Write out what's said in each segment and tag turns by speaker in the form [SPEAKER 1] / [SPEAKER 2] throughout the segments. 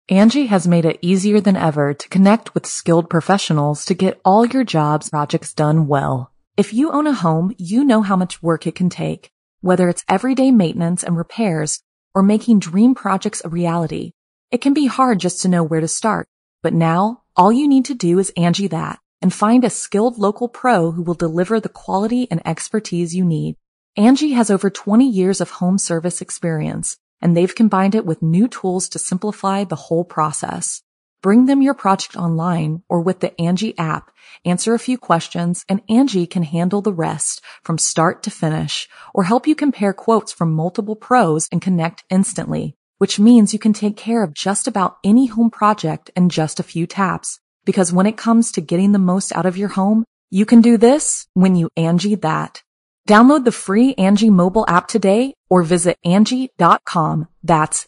[SPEAKER 1] Angie has made it easier than ever to connect with skilled professionals to get all your jobs projects done well. If you own a home, you know how much work it can take, whether it's everyday maintenance and repairs or making dream projects a reality. It can be hard just to know where to start, but now all you need to do is Angie that and find a skilled local pro who will deliver the quality and expertise you need. Angie has over 20 years of home service experience, and they've combined it with new tools to simplify the whole process. Bring them your project online or with the Angie app, answer a few questions, and Angie can handle the rest from start to finish, or help you compare quotes from multiple pros and connect instantly, which means you can take care of just about any home project in just a few taps. Because when it comes to getting the most out of your home, you can do this when you Angie that. Download the free Angie mobile app today or visit Angie.com. That's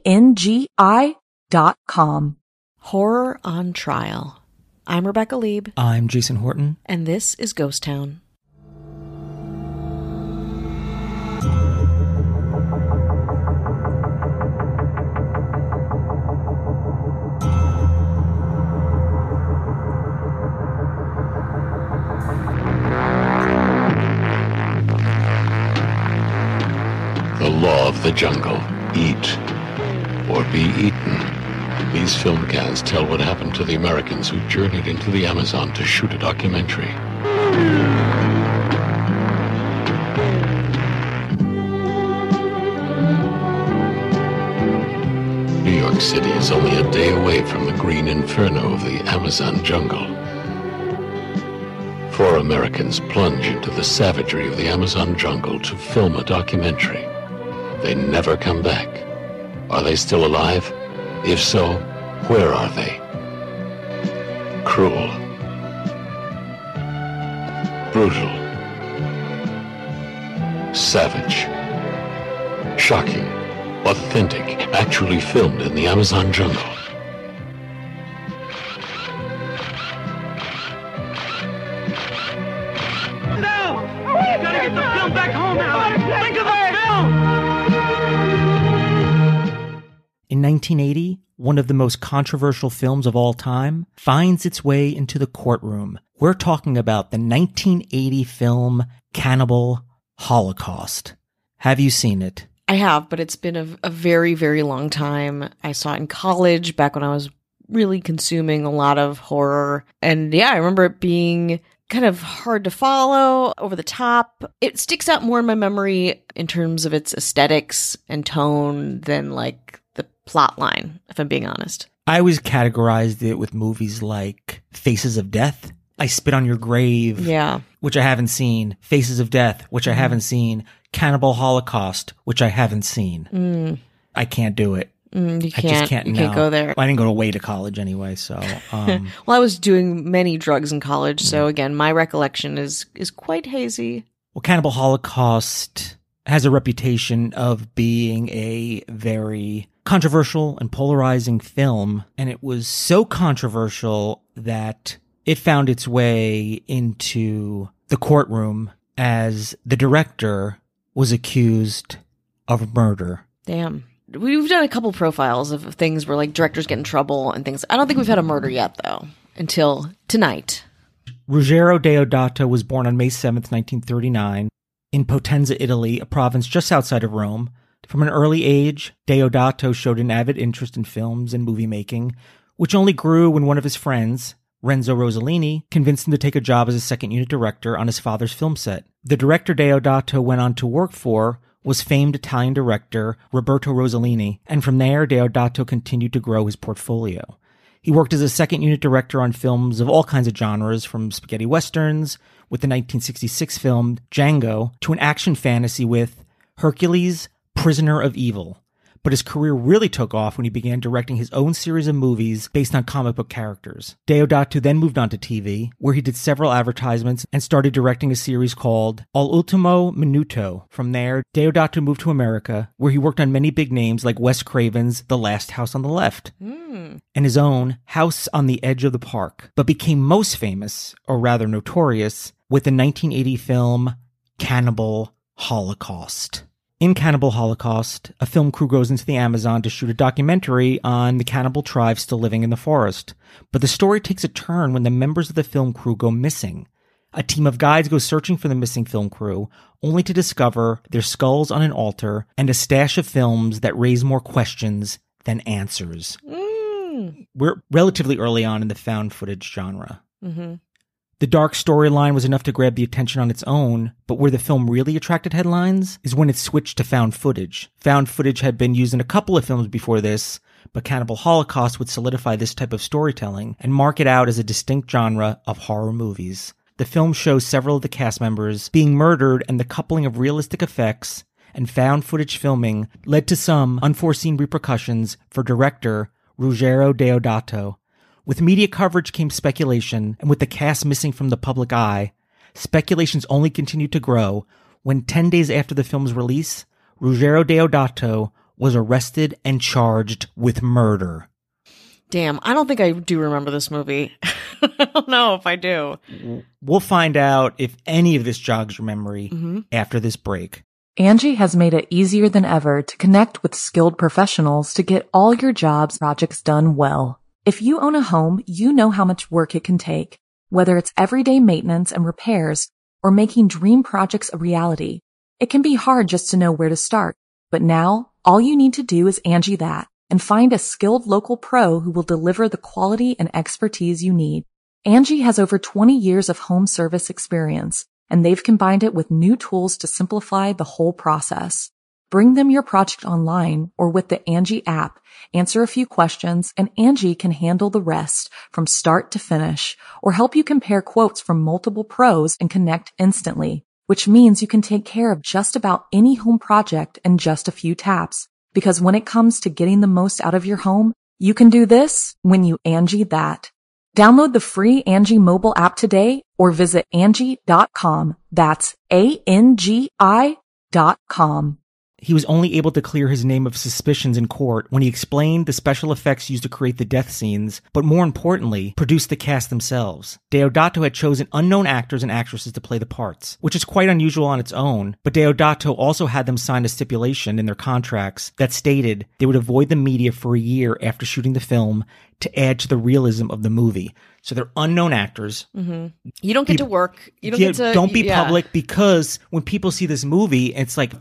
[SPEAKER 1] ANGI.com.
[SPEAKER 2] Horror on Trial. I'm Rebecca Lieb.
[SPEAKER 3] I'm Jason Horton.
[SPEAKER 2] And this is Ghost Town.
[SPEAKER 4] The law of the jungle. Eat or be eaten. These film cans tell what happened to the Americans who journeyed into the Amazon to shoot a documentary. New York City is only a day away from the green inferno of the Amazon jungle. 4 Americans plunge into the savagery of the Amazon jungle to film a documentary. They never come back. Are they still alive? If so, where are they? Cruel. Brutal. Savage. Shocking. Authentic. Actually filmed in the Amazon jungle.
[SPEAKER 5] No! You gotta get the film back home now! Think of the film!
[SPEAKER 3] In 1980, one of the most controversial films of all time finds its way into the courtroom. We're talking about the 1980 film Cannibal Holocaust. Have you seen it?
[SPEAKER 2] I have, but it's been a very, very long time. I saw it in college back when I was really consuming a lot of horror. And yeah, I remember it being kind of hard to follow, over the top. It sticks out more in my memory in terms of its aesthetics and tone than like the plot line, if I'm being honest.
[SPEAKER 3] I always categorized it with movies like Faces of Death, I Spit on Your Grave, which I haven't seen, Faces of Death, which I haven't seen, Cannibal Holocaust, which I haven't seen. I can't do it.
[SPEAKER 2] You
[SPEAKER 3] I just can't.
[SPEAKER 2] You can't go there.
[SPEAKER 3] I didn't go away to college anyway, so.
[SPEAKER 2] Well, I was doing many drugs in college, so again, my recollection is quite hazy.
[SPEAKER 3] Well, Cannibal Holocaust has a reputation of being a very controversial and polarizing film, and it was so controversial that it found its way into the courtroom as the director was accused of murder.
[SPEAKER 2] Damn. We've done a couple profiles of things where like directors get in trouble and things. I don't think we've had a murder yet, though, until tonight.
[SPEAKER 3] Ruggero Deodato was born on May 7th, 1939, in Potenza, Italy, a province just outside of Rome. From an early age, Deodato showed an avid interest in films and movie making, which only grew when one of his friends, Renzo Rossellini, convinced him to take a job as a second-unit director on his father's film set. The director Deodato went on to work for was famed Italian director Roberto Rossellini, and from there, Deodato continued to grow his portfolio. He worked as a second-unit director on films of all kinds of genres, from spaghetti westerns with the 1966 film Django to an action fantasy with Hercules, Prisoner of Evil. But his career really took off when he began directing his own series of movies based on comic book characters. Deodato then moved on to TV, where he did several advertisements and started directing a series called Al Ultimo Minuto. From there, Deodato moved to America, where he worked on many big names like Wes Craven's The Last House on the Left, and his own House on the Edge of the Park, but became most famous, or rather notorious, with the 1980 film Cannibal Holocaust. In Cannibal Holocaust, a film crew goes into the Amazon to shoot a documentary on the cannibal tribe still living in the forest. But the story takes a turn when the members of the film crew go missing. A team of guides goes searching for the missing film crew, only to discover their skulls on an altar and a stash of films that raise more questions than answers. We're relatively early on in the found footage genre.
[SPEAKER 2] Mm-hmm.
[SPEAKER 3] The dark storyline was enough to grab the attention on its own, but where the film really attracted headlines is when it switched to found footage. Found footage had been used in a couple of films before this, but Cannibal Holocaust would solidify this type of storytelling and mark it out as a distinct genre of horror movies. The film shows several of the cast members being murdered, and the coupling of realistic effects and found footage filming led to some unforeseen repercussions for director Ruggero Deodato. With media coverage came speculation, and with the cast missing from the public eye, speculations only continued to grow when 10 days after the film's release, Ruggero Deodato was arrested and charged with murder.
[SPEAKER 2] Damn, I don't think I do remember this movie. I don't know if I do.
[SPEAKER 3] We'll find out if any of this jogs your memory after this break.
[SPEAKER 1] Angie has made it easier than ever to connect with skilled professionals to get all your jobs projects done well. If you own a home, you know how much work it can take, whether it's everyday maintenance and repairs or making dream projects a reality. It can be hard just to know where to start, but now all you need to do is Angie that and find a skilled local pro who will deliver the quality and expertise you need. Angie has over 20 years of home service experience, and they've combined it with new tools to simplify the whole process. Bring them your project online or with the Angie app, answer a few questions, and Angie can handle the rest from start to finish or help you compare quotes from multiple pros and connect instantly, which means you can take care of just about any home project in just a few taps. Because when it comes to getting the most out of your home, you can do this when you Angie that. Download the free Angie mobile app today or visit Angie.com. That's ANGI.com.
[SPEAKER 3] He was only able to clear his name of suspicions in court when he explained the special effects used to create the death scenes, but more importantly, produced the cast themselves. Deodato had chosen unknown actors and actresses to play the parts, which is quite unusual on its own, but Deodato also had them sign a stipulation in their contracts that stated they would avoid the media for a year after shooting the film to add to the realism of the movie. So they're unknown actors.
[SPEAKER 2] Mm-hmm. You don't get to work. You don't get to.
[SPEAKER 3] Don't be public, because when people see this movie, it's like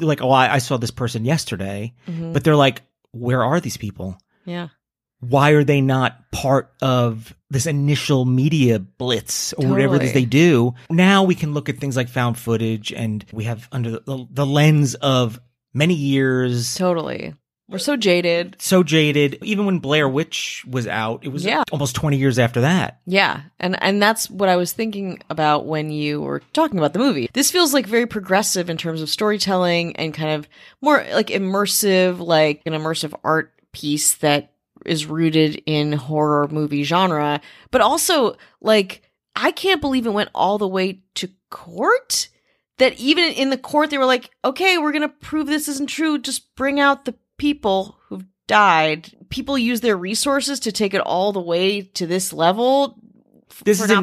[SPEAKER 3] I saw this person yesterday, but they're like, where are these people?
[SPEAKER 2] Yeah.
[SPEAKER 3] Why are they not part of this initial media blitz or whatever it is they do? Now we can look at things like found footage, and we have under the lens of many years.
[SPEAKER 2] Totally. We're so jaded.
[SPEAKER 3] Even when Blair Witch was out, it was almost 20 years after that.
[SPEAKER 2] Yeah. And that's what I was thinking about when you were talking about the movie. This feels like very progressive in terms of storytelling and kind of more like immersive, like an immersive art piece that is rooted in horror movie genre. But also, like, I can't believe it went all the way to court. That even in the court, they were like, okay, we're going to prove this isn't true. Just bring out the people who've died. People use their resources to take it all the way to this level.
[SPEAKER 3] This is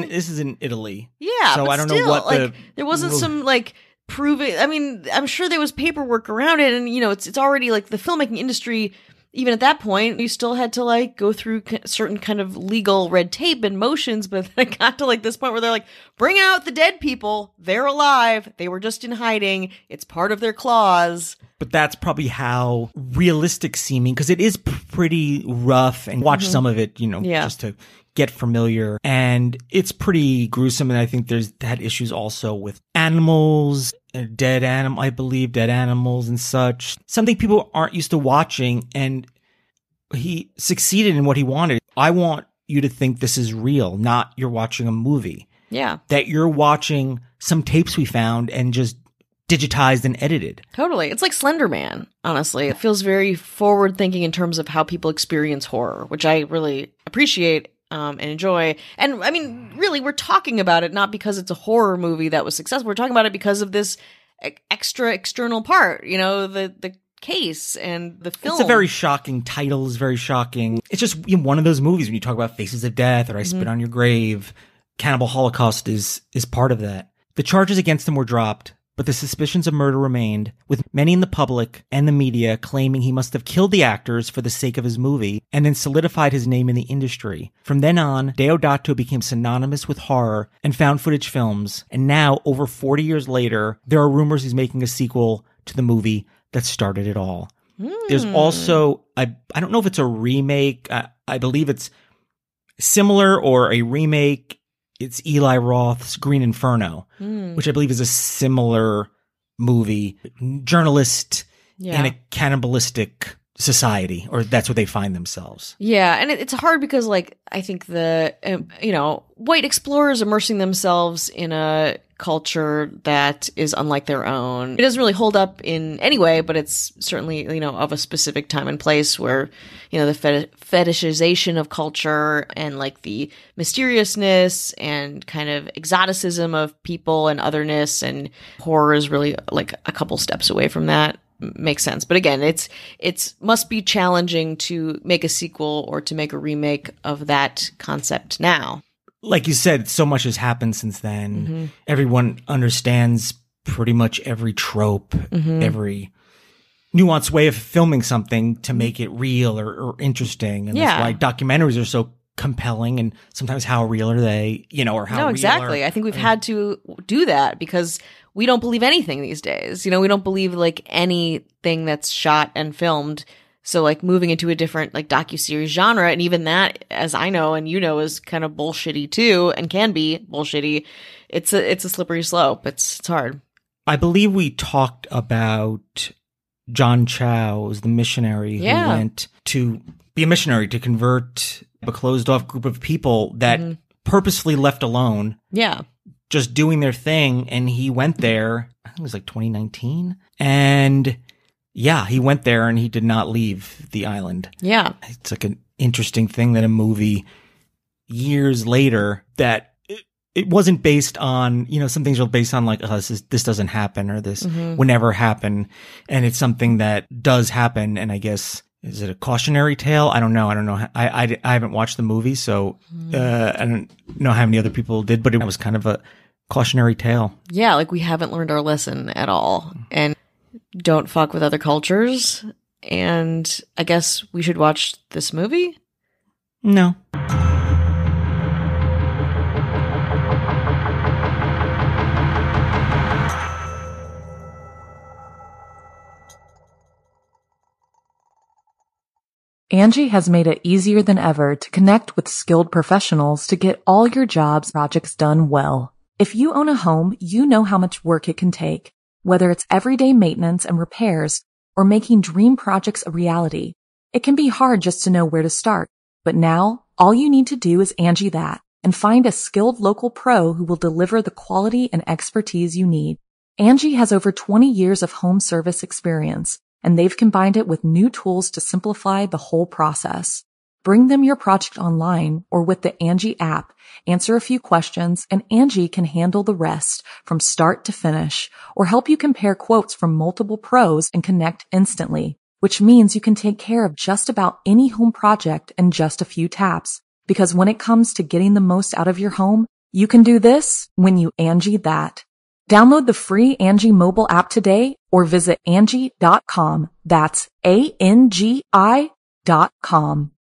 [SPEAKER 3] in Italy.
[SPEAKER 2] Yeah,
[SPEAKER 3] so
[SPEAKER 2] but
[SPEAKER 3] I don't
[SPEAKER 2] still,
[SPEAKER 3] know what
[SPEAKER 2] like, there wasn't some like proving. I mean, I'm sure there was paperwork around it, and you know, it's already like the filmmaking industry. Even at that point, you still had to like go through certain kind of legal red tape and motions, but then it got to like this point where they're like, bring out the dead people. They're alive. They were just in hiding. It's part of their clause.
[SPEAKER 3] But that's probably how realistic seeming, because it is pretty rough, and watch some of it, just to get familiar. And it's pretty gruesome. And I think there's had issues also with animals, dead animals and such. Something people aren't used to watching. And he succeeded in what he wanted. I want you to think this is real, not you're watching a movie.
[SPEAKER 2] Yeah.
[SPEAKER 3] That you're watching some tapes we found and just digitized and edited.
[SPEAKER 2] Totally. It's like Slender Man, honestly. It feels very forward thinking in terms of how people experience horror, which I really appreciate and enjoy. And I mean, really, we're talking about it not because it's a horror movie that was successful. We're talking about it because of this extra external part, the case and the film.
[SPEAKER 3] It's a very shocking title. Is very shocking. It's just one of those movies when you talk about Faces of Death or I Spit on Your Grave. Cannibal Holocaust is part of that. The charges against him were dropped, but the suspicions of murder remained, with many in the public and the media claiming he must have killed the actors for the sake of his movie and then solidified his name in the industry. From then on, Deodato became synonymous with horror and found footage films, and now, over 40 years later, there are rumors he's making a sequel to the movie that started it all. There's also, I don't know if it's a remake, I believe it's similar or a remake. It's Eli Roth's Green Inferno, which I believe is a similar movie. Journalist in a cannibalistic society, or that's what they find themselves.
[SPEAKER 2] Yeah, and it's hard because, like, I think the, white explorers immersing themselves in a culture that is unlike their own. It doesn't really hold up in any way, but it's certainly, of a specific time and place where, the fetishization of culture and like the mysteriousness and kind of exoticism of people and otherness and horror is really like a couple steps away from that. Makes sense. But again, it's must be challenging to make a sequel or to make a remake of that concept now.
[SPEAKER 3] Like you said, so much has happened since then. Mm-hmm. Everyone understands pretty much every trope, every nuanced way of filming something to make it real or interesting. And that's why documentaries are so compelling, and sometimes how real are they, or how real.
[SPEAKER 2] No, exactly. I think we've had to do that because we don't believe anything these days. We don't believe like anything that's shot and filmed. So like moving into a different like docuseries genre, and even that, as I know and is kind of bullshitty too, and can be bullshitty. It's a slippery slope. It's hard.
[SPEAKER 3] I believe we talked about John Chow as the missionary who went to be a missionary to convert a closed off group of people that purposefully left alone.
[SPEAKER 2] Yeah.
[SPEAKER 3] Just doing their thing. And he went there, I think it was like 2019. And yeah, he went there and he did not leave the island.
[SPEAKER 2] Yeah.
[SPEAKER 3] It's like an interesting thing that a movie years later that it wasn't based on, some things are based on like, this doesn't happen or this would never happen. And it's something that does happen. And I guess, is it a cautionary tale? I don't know. I haven't watched the movie, so I don't know how many other people did, but it was kind of a cautionary tale.
[SPEAKER 2] Yeah, like we haven't learned our lesson at all. And don't fuck with other cultures. And I guess we should watch this movie?
[SPEAKER 3] No.
[SPEAKER 1] Angie has made it easier than ever to connect with skilled professionals to get all your jobs projects done well. If you own a home, you know how much work it can take, whether it's everyday maintenance and repairs or making dream projects a reality. It can be hard just to know where to start, but now all you need to do is Angie that and find a skilled local pro who will deliver the quality and expertise you need. Angie has over 20 years of home service experience, and they've combined it with new tools to simplify the whole process. Bring them your project online or with the Angie app, answer a few questions, and Angie can handle the rest from start to finish, or help you compare quotes from multiple pros and connect instantly, which means you can take care of just about any home project in just a few taps. Because when it comes to getting the most out of your home, you can do this when you Angie that. Download the free Angie mobile app today or visit Angie.com. That's ANGI.com.